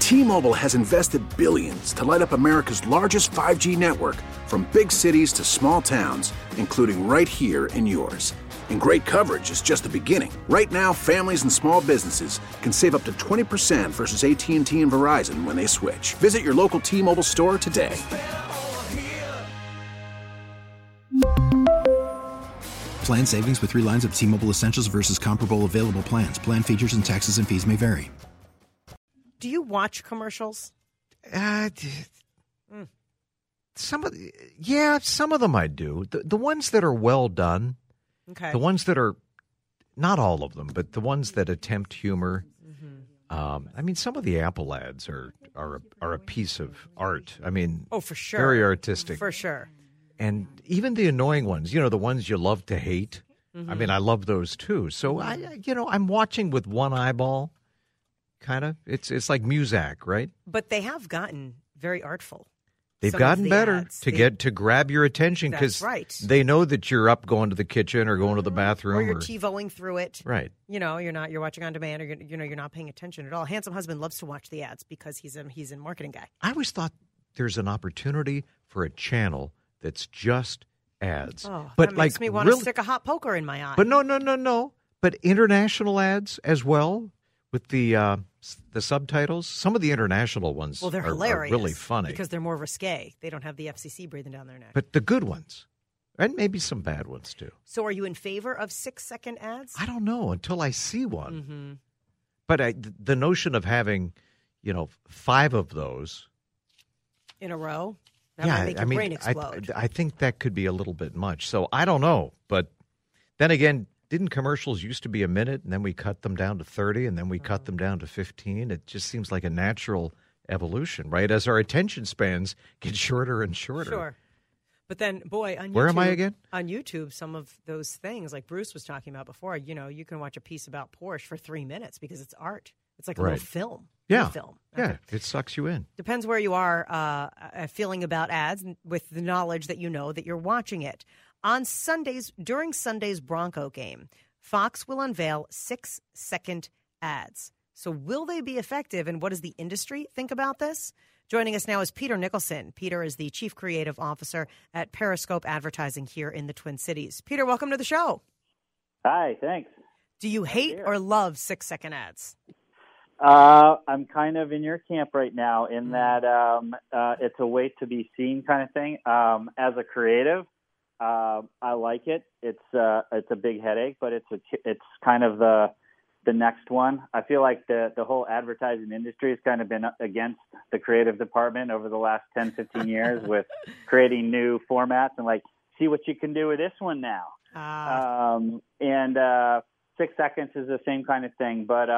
T-Mobile has invested billions to light up America's largest 5G network, from big cities to small towns, including right here in yours. And great coverage is just the beginning. Right now, families and small businesses can save up to 20% versus AT&T and Verizon when they switch. Visit your local T-Mobile store today. Plan savings with 3 lines of T-Mobile Essentials versus comparable available plans. Plan features and taxes and fees may vary. Do you watch commercials? Some of them I do. The ones that are well done. Okay. The ones that are, not all of them, but the ones that attempt humor. I mean, some of the Apple ads are a piece of art. I mean, oh, for sure, very artistic, for sure. And even the annoying ones, the ones you love to hate. I mean, I love those too. So I'm watching with one eyeball, kind of. It's like Muzak, right? But they have gotten very artful. They've gotten better ads. to grab your attention because they know that you're up going to the kitchen or going to the bathroom or you're TiVoing through it. Right. You're watching on demand, or you're not paying attention at all. Handsome Husband loves to watch the ads because he's a marketing guy. I always thought there's an opportunity for a channel that's just ads. Oh, but that makes me want to stick a hot poker in my eye. But no. But international ads as well with the subtitles. Some of the international ones they're are hilarious, really funny because they're more risque. They don't have the FCC breathing down their neck. But the good ones, and maybe some bad ones too. So, are you in favor of 6-second ads? I don't know until I see one. Mm-hmm. But the notion of having, 5 of those in a row. That might make your brain explode. I think that could be a little bit much. So I don't know. But then again, didn't commercials used to be a minute, and then we cut them down to 30, and then we cut them down to 15? It just seems like a natural evolution, right? As our attention spans get shorter and shorter. Sure. But then, boy, on YouTube, where am I again? On YouTube, some of those things, like Bruce was talking about before, you can watch a piece about Porsche for 3 minutes because it's art. It's like a little film. Yeah. Film. Yeah, it sucks you in. Depends where you are feeling about ads with the knowledge that you know that you're watching it. On Sundays, during Sunday's Bronco game, Fox will unveil 6-second ads. So will they be effective, and what does the industry think about this? Joining us now is Peter Nicholson. Peter is the Chief Creative Officer at Periscope Advertising here in the Twin Cities. Peter, welcome to the show. Hi, thanks. Do you hate or love 6-second ads? I'm kind of in your camp right now in that it's a wait to be seen kind of thing. As a creative, I like it. It's a big headache, but it's kind of the next one. I feel like the whole advertising industry has kind of been against the creative department over the last 10, 15 years with creating new formats and see what you can do with this one now. And 6 seconds is the same kind of thing, but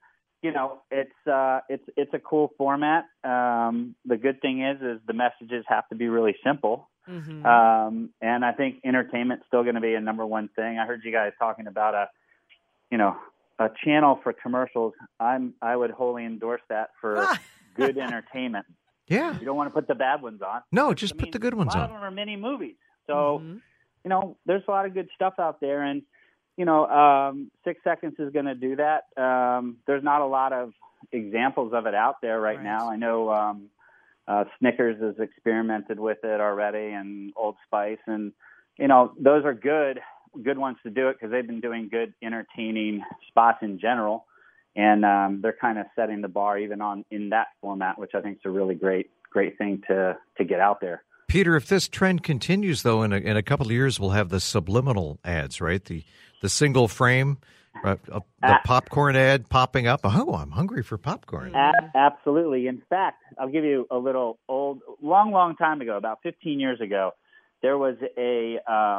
it's a cool format. The good thing is the messages have to be really simple. Mm-hmm. And I think entertainment's still going to be a number one thing. I heard you guys talking about a channel for commercials. I would wholly endorse that for good entertainment. Yeah. You don't want to put the bad ones on. No, just put the good ones on. A lot of them are mini movies. So, there's a lot of good stuff out there. And 6 seconds is going to do that. There's not a lot of examples of it out there right now. I know Snickers has experimented with it already, and Old Spice, and those are good ones to do it because they've been doing good, entertaining spots in general, and they're kind of setting the bar even in that format, which I think is a really great thing to get out there. Peter, if this trend continues, though, in a couple of years, we'll have the subliminal ads, right? The single frame, the popcorn ad popping up. Oh, I'm hungry for popcorn. Absolutely. In fact, I'll give you a little long time ago, about 15 years ago, there was a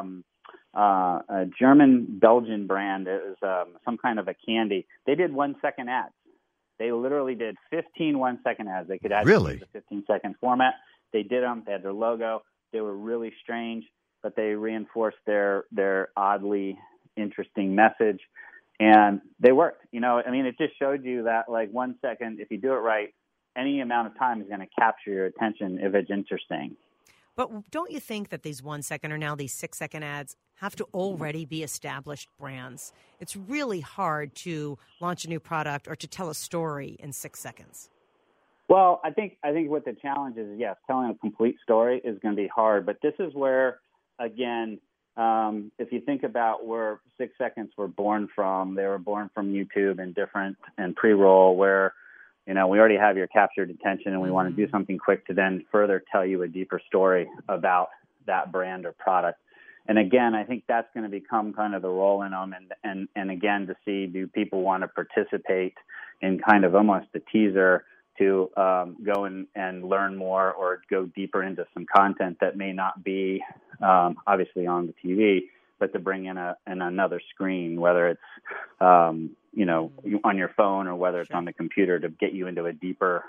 German-Belgian brand. It was some kind of a candy. They did 1-second ads. They literally did 15 1-second ads. They could actually use the 15-second format. They did them. They had their logo. They were really strange, but they reinforced their oddly interesting message, and they worked. It just showed you that 1 second, if you do it right, any amount of time is going to capture your attention if it's interesting. But don't you think that these 1 second or now these 6-second ads have to already be established brands? It's really hard to launch a new product or to tell a story in 6 seconds. Well, I think what the challenge is, yes, telling a complete story is going to be hard. But this is where, again, if you think about where 6 seconds were born from, they were born from YouTube and pre-roll, where we already have your captured attention, and we want to do something quick to then further tell you a deeper story about that brand or product. And again, I think that's going to become kind of the role in them, and again, to see, do people want to participate in kind of almost a teaser to go and learn more or go deeper into some content that may not be obviously on the TV, but to bring in another screen, whether it's on your phone or whether it's on the computer, to get you into a deeper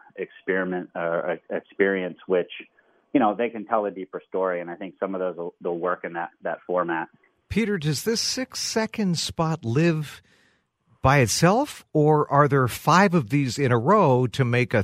experience, which they can tell a deeper story. And I think some of those they'll work in that format. Peter, does this 6-second spot live by itself, or are there 5 of these in a row to make to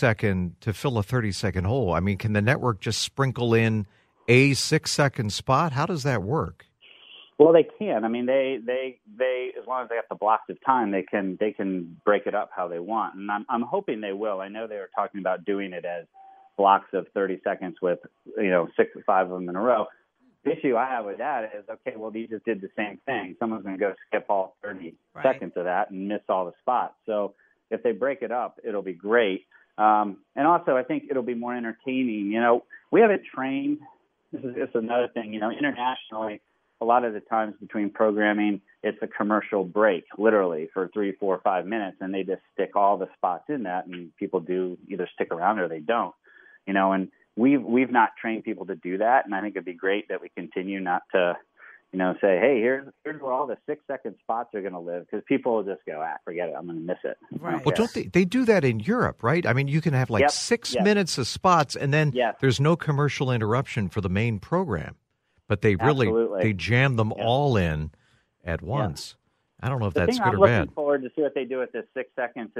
fill a 30-second hole? I mean, can the network just sprinkle in a 6-second spot? How does that work? Well, they can. I mean, they as long as they have the blocks of time, they can break it up how they want, and I'm hoping they will. I know they were talking about doing it as blocks of 30 seconds with 6 or 5 of them in a row. The issue I have with that is, okay, well, they just did the same thing. Someone's going to go skip all 30 seconds of that and miss all the spots. So if they break it up, it'll be great. And also, I think it'll be more entertaining. We haven't trained. This is another thing. Internationally, a lot of the times between programming, it's a commercial break, literally, for 3, 4, 5 minutes, and they just stick all the spots in that, and people do either stick around or they don't. And we've not trained people to do that, and I think it'd be great that we continue not to, say, hey, here's where all the 6-second spots are going to live, because people will just go, forget it, I'm going to miss it. Right. Well, don't they do that in Europe, right? I mean, you can have 6 minutes of spots, and then there's no commercial interruption for the main program, but they really they jam them all in at once. Yeah. I don't know if that's good or bad. I'm looking forward to see what they do with this 6 seconds.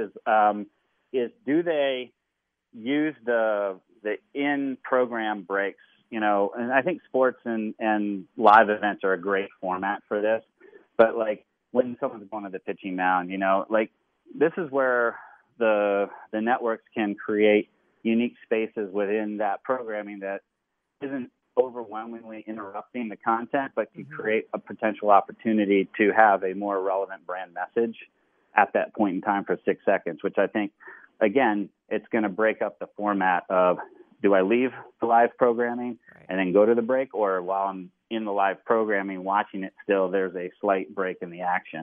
Is do they use the in-program breaks, and I think sports and live events are a great format for this. But when someone's going to the pitching mound, this is where the networks can create unique spaces within that programming that isn't overwhelmingly interrupting the content, but can create a potential opportunity to have a more relevant brand message at that point in time for 6 seconds, which I think, again, it's going to break up the format of, do I leave the live programming and then go to the break, or while I'm in the live programming watching it still, there's a slight break in the action?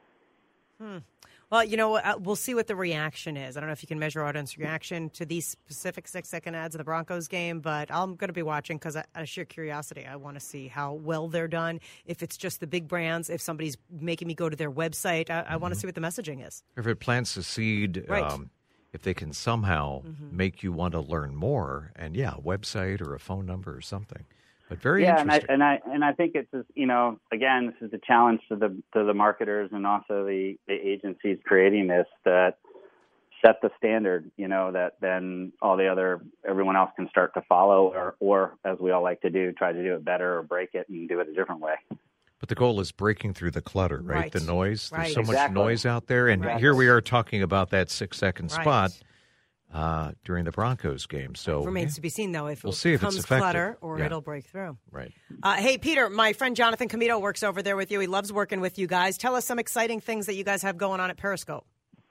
Well, we'll see what the reaction is. I don't know if you can measure audience reaction to these specific 6-second ads of the Broncos game, but I'm going to be watching because out of sheer curiosity, I want to see how well they're done. If it's just the big brands, if somebody's making me go to their website, I want to see what the messaging is. If it plants a seed, if they can somehow make you want to learn more, and a website or a phone number or something. But very interesting. and I think it's again, this is the challenge to the marketers and also the agencies creating this, that set the standard, that then everyone else can start to follow, or as we all like to do, try to do it better or break it and do it a different way. But the goal is breaking through the clutter, right? The noise. There's so much noise out there. And here we are talking about that 6-second spot during the Broncos game. So it remains to be seen, though, if we'll it see becomes if it's effective. clutter or it'll break through. Right. Hey, Peter, my friend Jonathan Comito works over there with you. He loves working with you guys. Tell us some exciting things that you guys have going on at Periscope.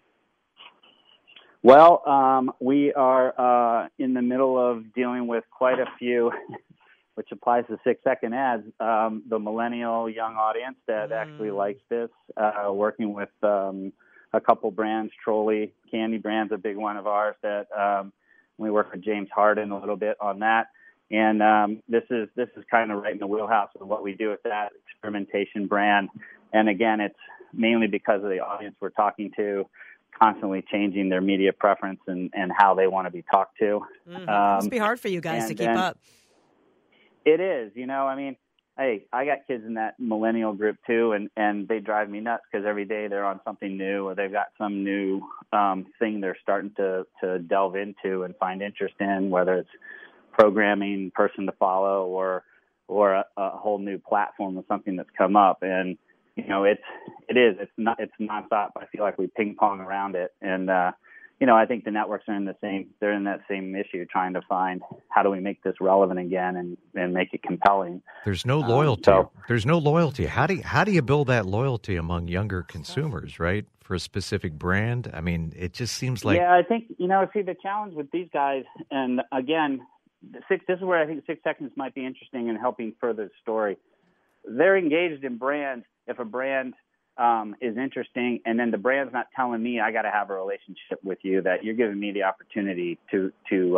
Well, we are in the middle of dealing with quite a few, which applies to 6-second ads, the millennial young audience that actually likes this, working with a couple brands. Trolley Candy Brand's a big one of ours that we work with James Harden a little bit on that. And this is kind of right in the wheelhouse of what we do with that experimentation brand. And again, it's mainly because of the audience we're talking to, constantly changing their media preference and how they want to be talked to. It must be hard for you guys to keep up. It is, hey, I got kids in that millennial group too, and they drive me nuts because every day they're on something new, or they've got some new thing they're starting to delve into and find interest in, whether it's programming, person to follow, or a whole new platform or something that's come up. And it's nonstop. I feel like we ping pong around it, and I think the networks are they're in that same issue, trying to find how do we make this relevant again and make it compelling. There's no loyalty. There's no loyalty. How do you build that loyalty among younger consumers, right? For a specific brand? I mean, it just seems like... Yeah, I think, see, the challenge with these guys, and again, this is where I think 6 Seconds might be interesting in helping further the story. They're engaged in brands. If a brand is interesting, and then the brand's not telling me I got to have a relationship with you, that you're giving me the opportunity to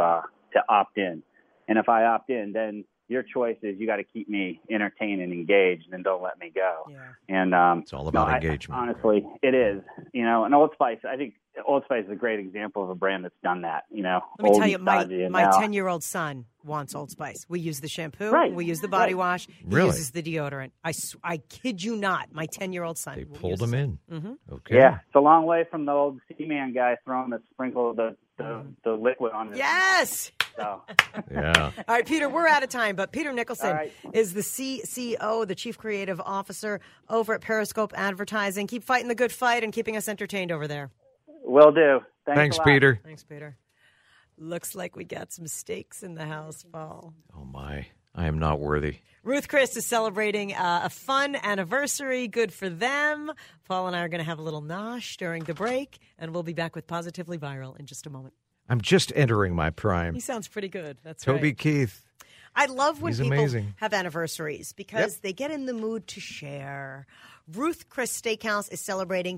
opt in. And if I opt in, then your choice is you got to keep me entertained and engaged, and don't let me go. Yeah. And it's all about engagement. Honestly, it is. And Old Spice, I think Old Spice is a great example of a brand that's done that. Let me tell you, my 10-year-old son wants Old Spice. We use the shampoo. Right. We use the body wash. He Really? uses the deodorant. I kid you not. My 10-year-old son. They pulled them in. Mm-hmm. Okay. Yeah, it's a long way from the old Seaman guy throwing the sprinkle of the liquid on his. Yes. So. Yeah. All right, Peter, we're out of time, but Peter Nicholson All right. is the CCO, the Chief Creative Officer over at Periscope Advertising. Keep fighting the good fight and keeping us entertained over there. Will do. Thanks, a lot. Peter. Thanks, Peter. Looks like we got some steaks in the house, Paul. Oh, my. I am not worthy. Ruth Chris is celebrating a fun anniversary. Good for them. Paul and I are going to have a little nosh during the break, and we'll be back with Positively Viral in just a moment. I'm just entering my prime. He sounds pretty good. That's Toby right. Keith. I love when He's people amazing. have anniversaries because they get in the mood to share. Ruth Chris Steakhouse is celebrating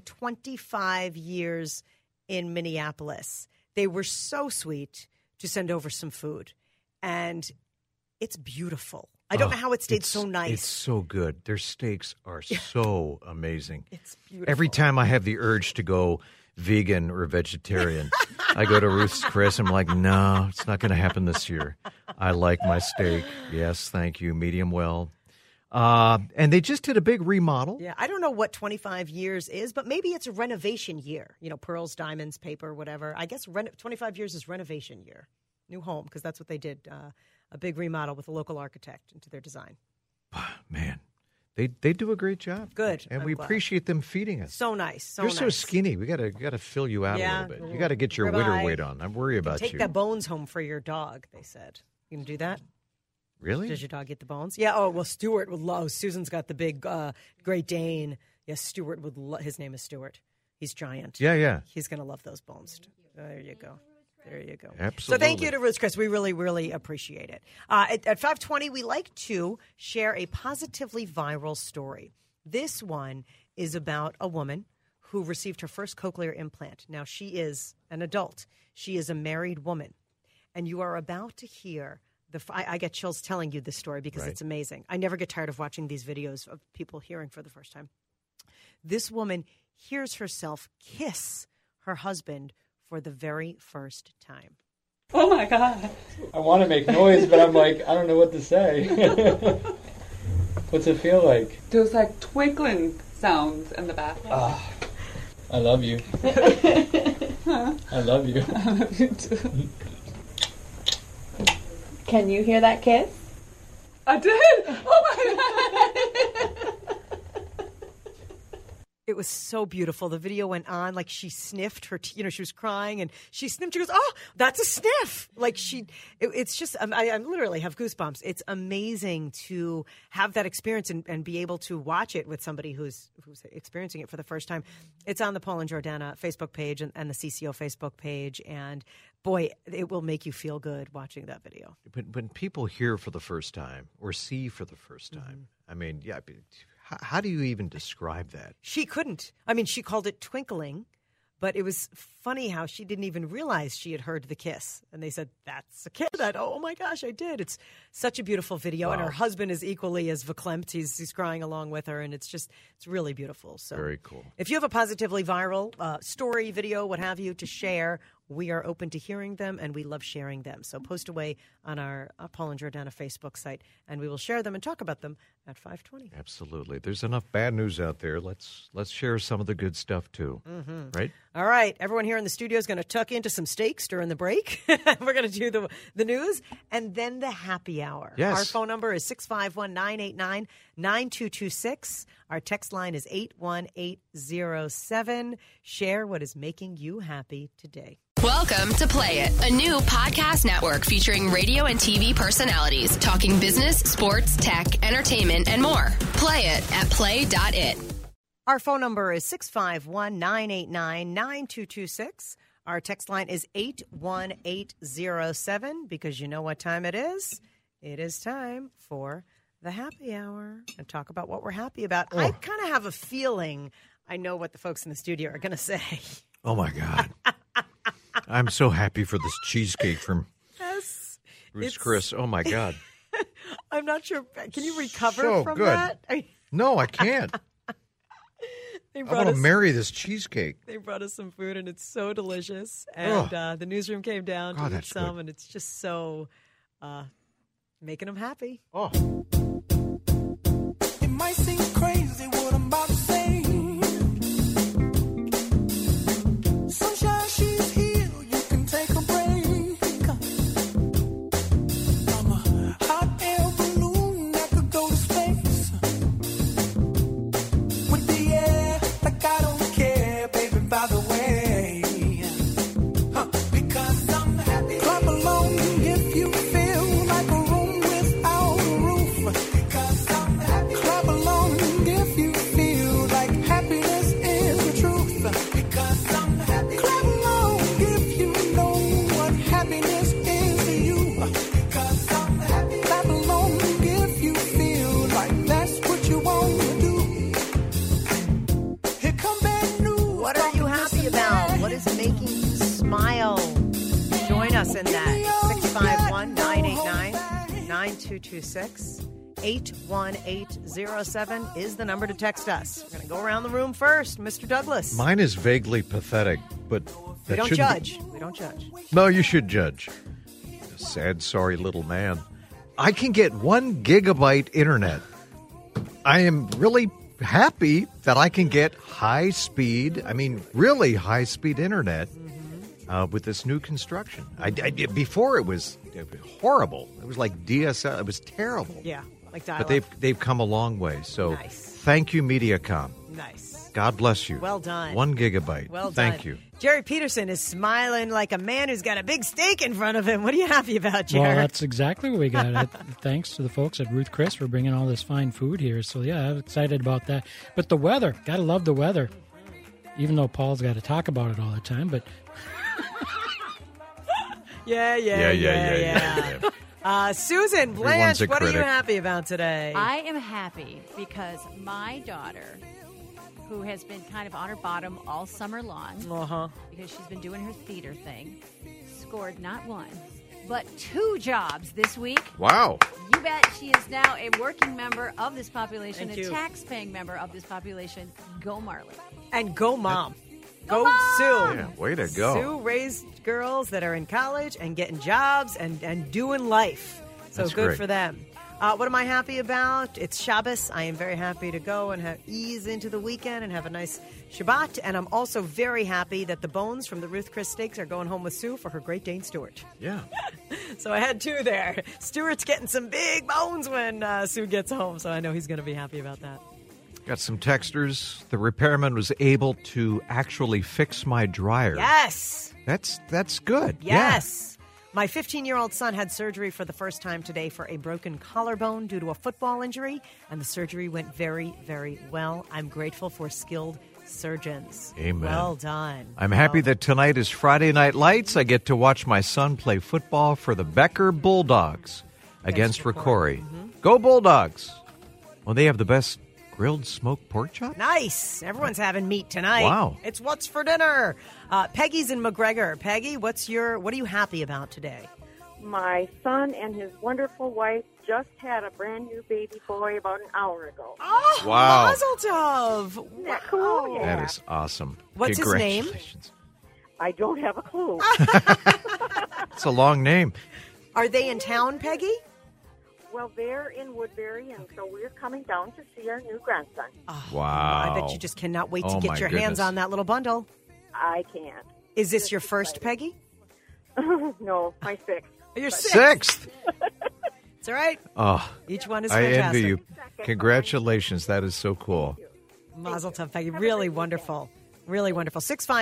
25 years in Minneapolis. They were so sweet to send over some food, and it's beautiful. I don't know how it stayed so nice. It's so good. Their steaks are so amazing. It's beautiful. Every time I have the urge to go vegan or vegetarian, I go to Ruth's Chris. I'm like, no, it's not going to happen this year. I like my steak. Yes, thank you. Medium well. And they just did a big remodel. Yeah, I don't know what 25 years is, but maybe it's a renovation year. Pearls, diamonds, paper, whatever. I guess 25 years is renovation year. New home, because that's what they did. A big remodel with a local architect into their design. Man, they do a great job. Good. And I'm we glad. appreciate them feeding us. So nice. You're so skinny. We gotta fill you out a little bit. You got to get your winter ribeye. weight on. I'm worried about Take you. the bones home for your dog, they said. You can do that? Really? Does your dog get the bones? Yeah. Oh, well, Stuart would love. Susan's got the big Great Dane. Yes, Stuart would love. His name is Stuart. He's giant. Yeah. He's going to love those bones. There you go. There you go. Absolutely. So thank you to Ruth Chris. We really, really appreciate it. At 5:20, we like to share a positively viral story. This one is about a woman who received her first cochlear implant. Now, she is an adult. She is a married woman. And you are about to hear I get chills telling you this story because it's amazing. I never get tired of watching these videos of people hearing for the first time. This woman hears herself kiss her husband for the very first time. Oh my God. I want to make noise, but I'm like, I don't know what to say. What's it feel like? There's like twinkling sounds in the bathroom. Ah, I love you. I love you. I love you too. Can you hear that kiss? I did. Oh my God. It was so beautiful. The video went on like she sniffed her, she was crying and she sniffed. She goes, "Oh, that's a sniff!" Like it's just. I literally have goosebumps. It's amazing to have that experience and be able to watch it with somebody who's experiencing it for the first time. It's on the Paul and Jordana Facebook page and the CCO Facebook page, and boy, it will make you feel good watching that video. When people hear for the first time or see for the first time, I mean, yeah. How do you even describe that? She couldn't. I mean, she called it twinkling, but it was funny how she didn't even realize she had heard the kiss. And they said, "That's a kiss." Oh my gosh, I did. It's such a beautiful video. Wow. And her husband is equally as verklempt. He's crying along with her. And it's really beautiful. So very cool. If you have a positively viral story, video, what have you, to share, we are open to hearing them, and we love sharing them. So post away on our Paul and Jordana Facebook site, and we will share them and talk about them at 5:20. Absolutely. There's enough bad news out there. Let's share some of the good stuff, too. Right? All right. Everyone here in the studio is going to tuck into some steaks during the break. We're going to do the news and then the happy hour. Yes. Our phone number is 651-989-9226. 9226. Our text line is 81807. Share what is making you happy today. Welcome to Play It, a new podcast network featuring radio and TV personalities talking business, sports, tech, entertainment, and more. Play it at play.it. Our phone number is 651-989-9226. Our text line is 81807 because you know what time it is? It is time for the happy hour and talk about what we're happy about. I kind of have a feeling I know what the folks in the studio are going to say. Oh, my God. I'm so happy for this cheesecake from Ruth's Chris. Oh, my God. I'm not sure. Can you recover So from good. that? No, I can't. I want to marry this cheesecake. They brought us some food, and it's so delicious. And the newsroom came down to eat some, good. and it's just so making them happy. Oh. It might seem crazy what I'm about to say. Sunshine, she's here. You can take a break. I'm a hot air balloon that could go to space. With the air, like I don't care, baby, by the way. Because I'm happy. Clap along if you feel like a room without a roof. Because I'm happy. Clap along if you feel like happiness is the truth. Because I'm happy. Clap along if you know what happiness is to you. Because I'm happy. Clap along if you feel like that's what you want to do. Here come bad news. What are you happy about? What is making you smile? Join us in that. 651-989-9226. 81807 is the number to text us. We're going to go around the room first. Mr. Douglas. Mine is vaguely pathetic, but We that don't shouldn't judge. We don't judge. No, you should judge. A sad, sorry little man. I can get 1 gigabyte internet. I am really happy that I can get really high-speed internet with this new construction. Before it was horrible. It was like DSL. It was terrible. Yeah, like dial But they've come a long way. So Nice. thank you, Mediacom. Nice. God bless you. Well done. 1 gigabyte. Well done. Thank you. Jerry Peterson is smiling like a man who's got a big steak in front of him. What are you happy about, Jerry? Well, that's exactly what we got. Thanks to the folks at Ruth Chris for bringing all this fine food here. So, yeah, I'm excited about that. But the weather, got to love the weather. Even though Paul's got to talk about it all the time. But Yeah. Susan Blanche, what are you happy about today? I am happy because my daughter, who has been kind of on her bottom all summer long, because she's been doing her theater thing, scored not 1, but 2 jobs this week. Wow. You bet. She is now a working member of this population, Thank a you. tax-paying member of this population. Go Marley. And go mom. Go Sue. Yeah, way to go. Sue raised girls that are in college and getting jobs and doing life. So That's good great. for them. What am I happy about? It's Shabbos. I am very happy to go and ease into the weekend and have a nice Shabbat. And I'm also very happy that the bones from the Ruth Chris Steaks are going home with Sue for her Great Dane Stewart. Yeah. So I had 2 there. Stewart's getting some big bones when Sue gets home, so I know he's going to be happy about that. Got some texters. The repairman was able to actually fix my dryer. Yes. That's good. Yes. My 15-year-old son had surgery for the first time today for a broken collarbone due to a football injury, and the surgery went very, very well. I'm grateful for skilled surgeons. Amen. Well done. I'm happy that tonight is Friday Night Lights. I get to watch my son play football for the Becker Bulldogs against Ricori. Go Bulldogs! Well, they have the best grilled smoked pork chop? Nice. Everyone's having meat tonight. Wow. It's what's for dinner. Peggy's in McGregor. Peggy, what are you happy about today? My son and his wonderful wife just had a brand new baby boy about an hour ago. Oh, Wow. Mazel tov. Isn't that cool? Yeah. That is awesome. What's his name? Congratulations. I don't have a clue. It's a long name. Are they in town, Peggy? Well, they're in Woodbury, and so we're coming down to see our new grandson. Wow. I bet you just cannot wait to Oh, get my your hands goodness. on that little bundle. I can't. Is this your first, Peggy? No, my sixth. Your Sixth. It's all right. Oh, Each one is I fantastic. envy you. Congratulations. That is so cool. Mazel tov. Really wonderful. Really wonderful.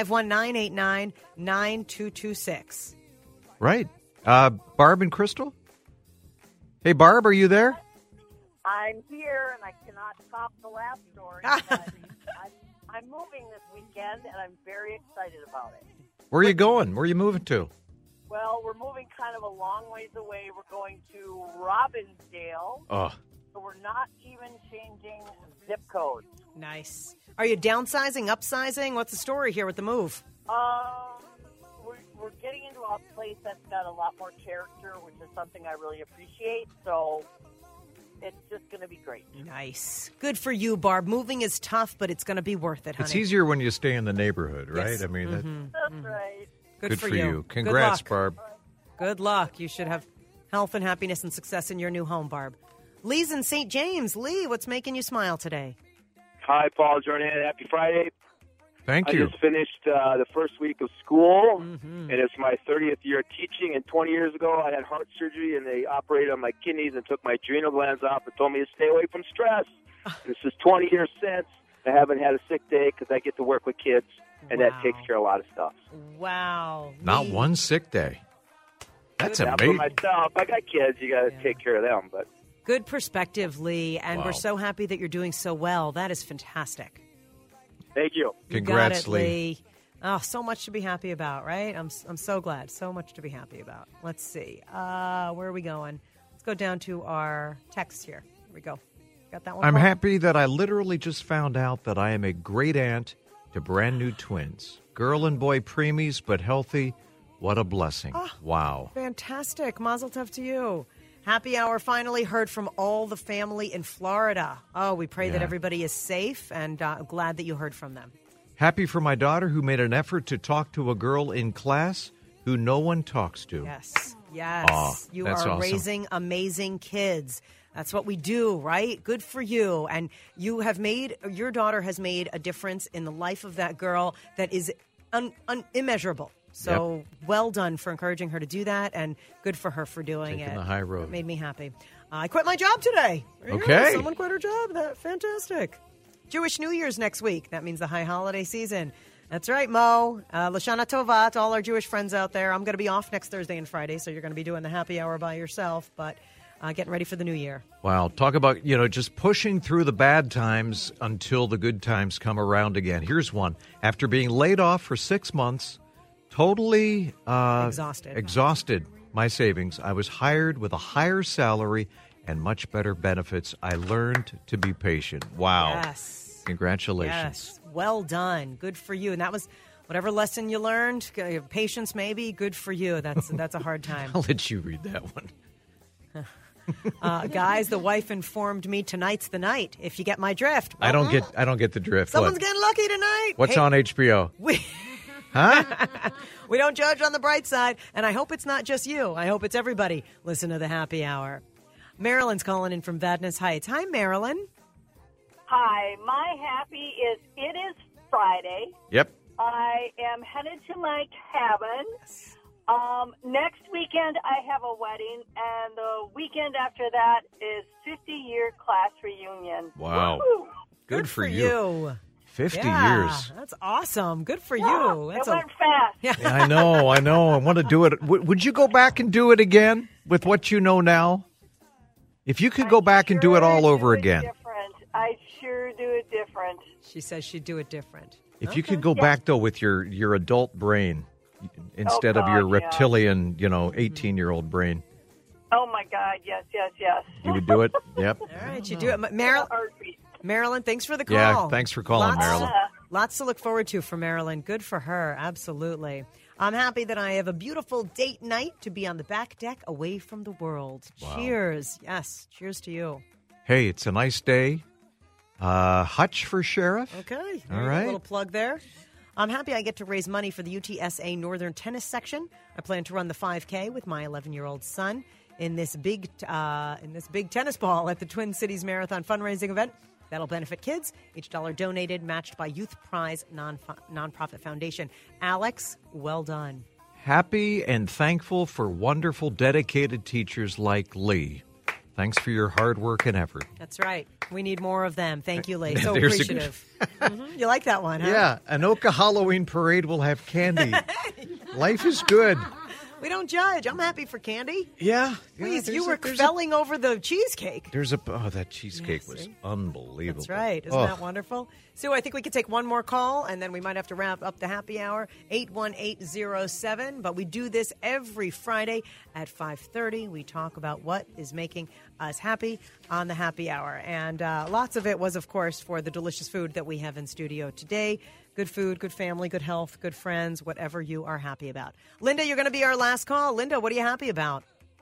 651-989-9226. Right. Barb and Crystal? Hey, Barb, are you there? I'm here, and I cannot top the last story. But I'm moving this weekend, and I'm very excited about it. Where are you going? Where are you moving to? Well, we're moving kind of a long ways away. We're going to Robbinsdale. Oh. So we're not even changing zip codes. Nice. Are you downsizing, upsizing? What's the story here with the move? We're getting into a place that's got a lot more character, which is something I really appreciate. So it's just going to be great. Nice. Good for you, Barb. Moving is tough, but it's going to be worth it, honey. It's easier when you stay in the neighborhood, right? Yes. I mean, That's right. Good for you. Congrats, Barb. Good luck. You should have health and happiness and success in your new home, Barb. Lee's in St. James. Lee, what's making you smile today? Hi, Paul, Jordan. Happy Friday. Thank I you. just finished the first week of school, and it's my 30th year teaching. And 20 years ago, I had heart surgery, and they operated on my kidneys and took my adrenal glands off and told me to stay away from stress. This is 20 years since. I haven't had a sick day because I get to work with kids, and that takes care of a lot of stuff. Wow. Not one sick day. That's For amazing. myself, I got kids. You got to take care of them, but. Good perspective, Lee, and Wow. we're so happy that you're doing so well. That is fantastic. Thank you. Congrats, you got it, Lee. Oh, so much to be happy about, right? I'm so glad. So much to be happy about. Let's see. Where are we going? Let's go down to our text here. Here we go. Got that one? I'm Paul? happy that I literally just found out that I am a great aunt to brand new twins. Girl and boy preemies, but healthy. What a blessing. Wow. Fantastic. Mazel tov to you. Happy Hour finally heard from all the family in Florida. Oh, we pray that Yeah. everybody is safe, and glad that you heard from them. Happy for my daughter who made an effort to talk to a girl in class who no one talks to. Yes, yes. Aw, you that's are awesome. raising amazing kids. That's what we do, right? Good for you. And your daughter has made a difference in the life of that girl that is immeasurable. So well done for encouraging her to do that, and good for her for doing Taking it. the high road. It made me happy. I quit my job today. Yeah, Okay. someone quit her job. Fantastic. Jewish New Year's next week. That means the high holiday season. That's right, Mo. Lashana Tova to all our Jewish friends out there. I'm going to be off next Thursday and Friday, so you're going to be doing the happy hour by yourself, but getting ready for the new year. Wow. Talk about, just pushing through the bad times until the good times come around again. Here's one. After being laid off for 6 months, totally exhausted my savings, I was hired with a higher salary and much better benefits. I learned to be patient. Wow. Yes. Congratulations. Yes. Well done. Good for you. And that was whatever lesson you learned, patience maybe, good for you. That's a hard time. I'll let you read that one. Guys, the wife informed me tonight's the night. If you get my drift. I don't get the drift. Someone's What? getting lucky tonight. What's Hey, on HBO? Huh? We don't judge on the bright side, and I hope it's not just you. I hope it's everybody. Listen to the happy hour. Marilyn's calling in from Vadnais Heights. Hi, Marilyn. Hi, my happy is it is Friday. Yep. I am headed to my cabin. Next weekend I have a wedding, and the weekend after that is 50-year class reunion. Wow. Woo-hoo. Good for you. 50 Yeah, years. That's awesome. Good for Yeah, you. it That's went fast. Yeah. Yeah, I know. I want to do it. Would you go back and do it again with what you know now? If you could go back and do it all over again. Different. I sure do it different. She says she'd do it different. If you could go back, though, with your adult brain instead of God, your yeah. reptilian, 18-year-old brain, Oh, my God. Yes, yes, yes. you would do it? Yep. All right, you do it. Marilyn, thanks for the call. Yeah, thanks for calling, Marilyn. Lots to look forward to for Marilyn. Good for her. Absolutely. I'm happy that I have a beautiful date night to be on the back deck away from the world. Wow. Cheers. Yes, cheers to you. Hey, it's a nice day. Hutch for sheriff. Okay. All right. A little plug there. I'm happy I get to raise money for the UTSA Northern Tennis section. I plan to run the 5K with my 11-year-old son in this big tennis ball at the Twin Cities Marathon fundraising event. That'll benefit kids. Each dollar donated, matched by Youth Prize nonprofit foundation. Alex, well done. Happy and thankful for wonderful, dedicated teachers like Lee. Thanks for your hard work and effort. That's right. We need more of them. Thank you, Lee. So There's appreciative. You like that one, huh? Yeah, Anoka Halloween Parade will have candy. Life is good. We don't judge. I'm happy for candy. Yeah. Please, you were felling over the cheesecake. That cheesecake was unbelievable. That's right. Isn't that wonderful? Sue, I think we could take one more call, and then we might have to wrap up the happy hour, 81807. But we do this every Friday at 5:30. We talk about what is making us happy on the happy hour. And lots of it was, of course, for the delicious food that we have in studio today. Good food, good family, good health, good friends, whatever you are happy about. Linda, you're going to be our last call. Linda, what are you happy about?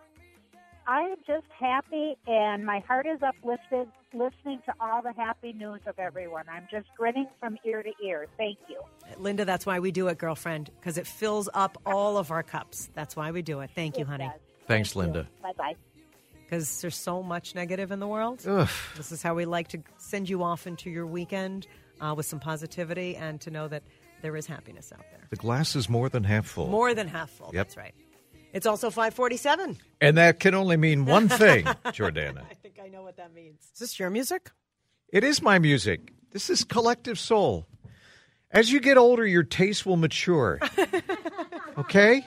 I am just happy, and my heart is uplifted listening to all the happy news of everyone. I'm just grinning from ear to ear. Thank you. Linda, that's why we do it, girlfriend, because it fills up all of our cups. That's why we do it. Thank you, honey. Thanks, Linda. Bye-bye. Because there's so much negative in the world. Ugh. This is how we like to send you off into your weekend with some positivity and to know that there is happiness out there. The glass is more than half full. More than half full. Yep. That's right. It's also 5:47. And that can only mean one thing, Jordana. I think I know what that means. Is this your music? It is my music. This is Collective Soul. As you get older, your taste will mature. Okay?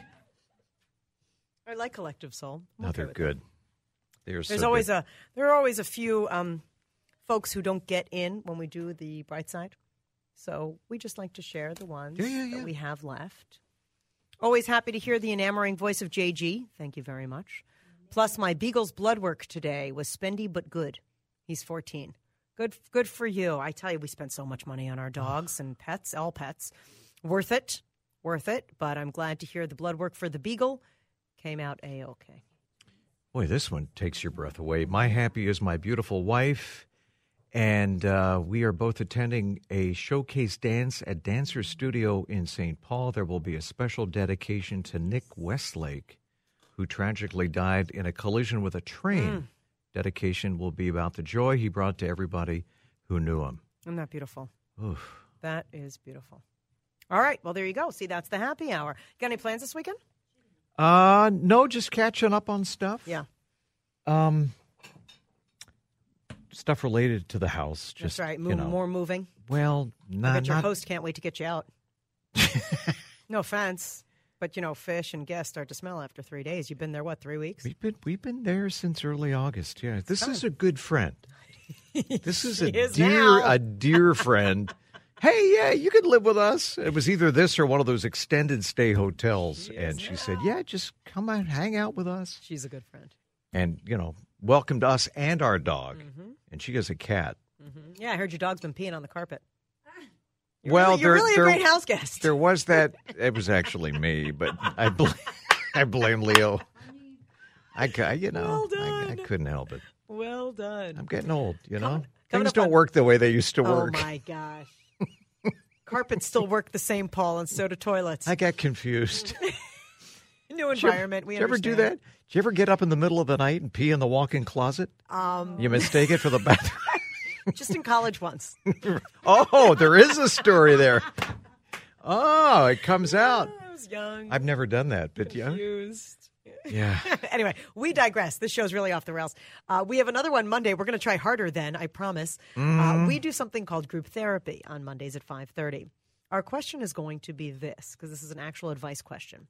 I like Collective Soul. No, they're good. There are always a few folks who don't get in when we do the Bright Side. So we just like to share the ones that we have left. Always happy to hear the enamoring voice of JG. Thank you very much. Plus, my Beagle's blood work today was spendy but good. He's 14. Good for you. I tell you, we spent so much money on our dogs and pets, all pets. Worth it. But I'm glad to hear the blood work for the Beagle came out A-OK. Boy, this one takes your breath away. My happy is my beautiful wife, and we are both attending a showcase dance at Dancer's Studio in St. Paul. There will be a special dedication to Nick Westlake, who tragically died in a collision with a train. Dedication will be about the joy he brought to everybody who knew him. Isn't that beautiful? Oof. That is beautiful. All right. Well, there you go. See, that's the happy hour. Got any plans this weekend? No, just catching up on stuff. Yeah. Stuff related to the house. Just, that's right. More moving. Well, I bet your host can't wait to get you out. No offense, but fish and guests start to smell after 3 days. You've been there, 3 weeks? We've been there since early August. Yeah, this is a good friend. This is a dear friend. Hey, yeah, you could live with us. It was either this or one of those extended stay hotels. And she said, yeah, just come and hang out with us. She's a good friend. And, welcomed us and our dog. Mm-hmm. And she has a cat. Mm-hmm. Yeah, I heard your dog's been peeing on the carpet. You're really a great house guest. There was that. It was actually me, but I blame Leo. I couldn't help it. Well done. I'm getting old, Things don't work the way they used to work. Oh, my gosh. Carpets still work the same, Paul, and so do toilets. I got confused. New environment. Did you ever do that? Did you ever get up in the middle of the night and pee in the walk-in closet? You mistake it for the bathroom? Just in college once. Oh, there is a story there. Oh, it comes out. I was young. I've never done that, but confused. Yeah. Anyway, we digress. This show's really off the rails. We have another one Monday. We're going to try harder then, I promise. We do something called group therapy on Mondays at 5:30. Our question is going to be this, because this is an actual advice question.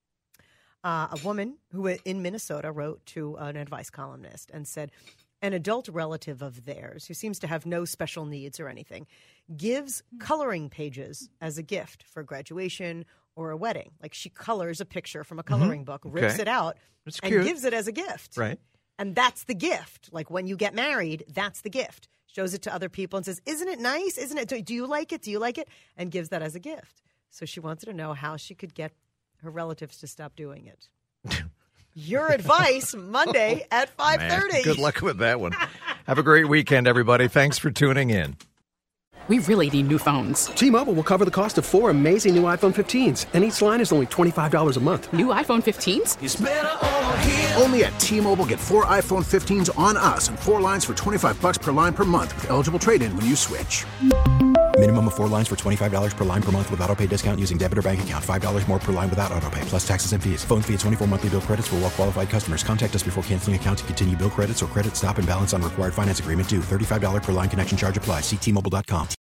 A woman who in Minnesota wrote to an advice columnist and said, an adult relative of theirs who seems to have no special needs or anything gives coloring pages as a gift for graduation or a wedding. Like she colors a picture from a coloring book, rips it out, and gives it as a gift. Right. And that's the gift. Like when you get married, that's the gift. Shows it to other people and says, isn't it nice? Isn't it? Do you like it? Do you like it? And gives that as a gift. So she wanted to know how she could get her relatives to stop doing it. Your advice, Monday at 5:30. Good luck with that one. Have a great weekend, everybody. Thanks for tuning in. We really need new phones. T-Mobile will cover the cost of 4 amazing new iPhone 15s, and each line is only $25 a month. New iPhone 15s? It's better over here. Only at T-Mobile, get 4 iPhone 15s on us and 4 lines for $25 per line per month with eligible trade-in when you switch. Minimum of 4 lines for $25 per line per month with autopay discount using debit or bank account. $5 more per line without autopay, plus taxes and fees. Phone fee at 24 monthly bill credits for well-qualified customers. Contact us before canceling account to continue bill credits or credit stop and balance on required finance agreement due. $35 per line connection charge applies. See T-Mobile.com.